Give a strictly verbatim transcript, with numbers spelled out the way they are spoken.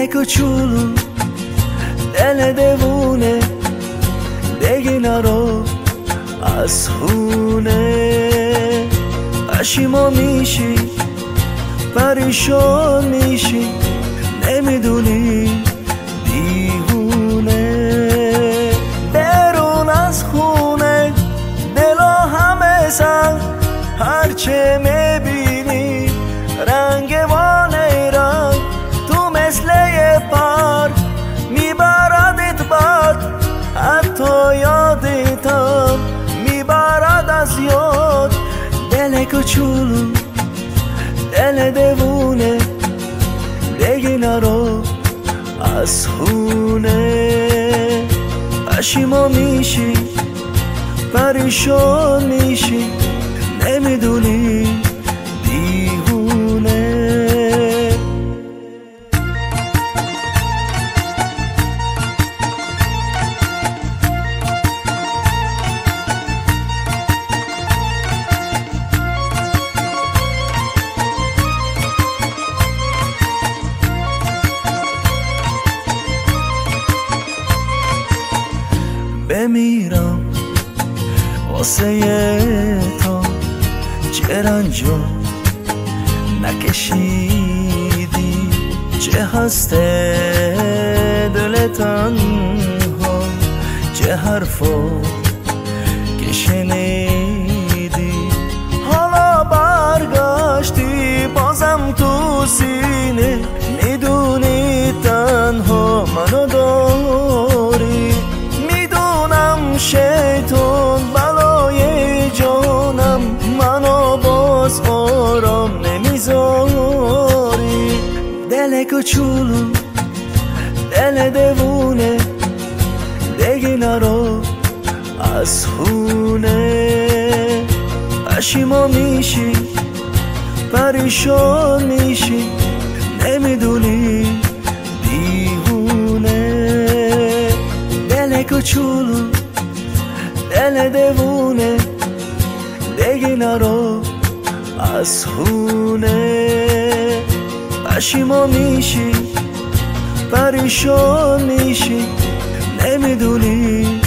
دل کوچولو، دل دوونه، دیگه نرو از خونه. پشیمون میشی، پریشان میشی، نمیدونی دیوونه. برون از خونه دلا همه سر، هرچه میبینی رنگ وانه رنگ. تو مثل یه پر میبردت باد، حتی یادتم میبرد از یاد. دل کوچولو، دل دوونه، دیگه نرو از خونه. پشیمون میشی، پریشان میشی، نمیدونی دیوونه. بمیرم واسه تو، چه رنجو نکشیدی، چه هسته دل تنها، چه حرفا که شنیدی. حالا برگشتی بازم تو سینه، میدونی تنها منو داری. شیطان بلای جانم، منو باز آرام نمیذاری. دل کوچولو، دل دوونه، دیگه نرو از خونه. پشیمون میشی، پریشان میشی، نمیدونی دیوونه. دل کوچولو، دل دوونه، دیگه نرو از خونه. پشیمون میشی، پریشان میشی، نمیدونی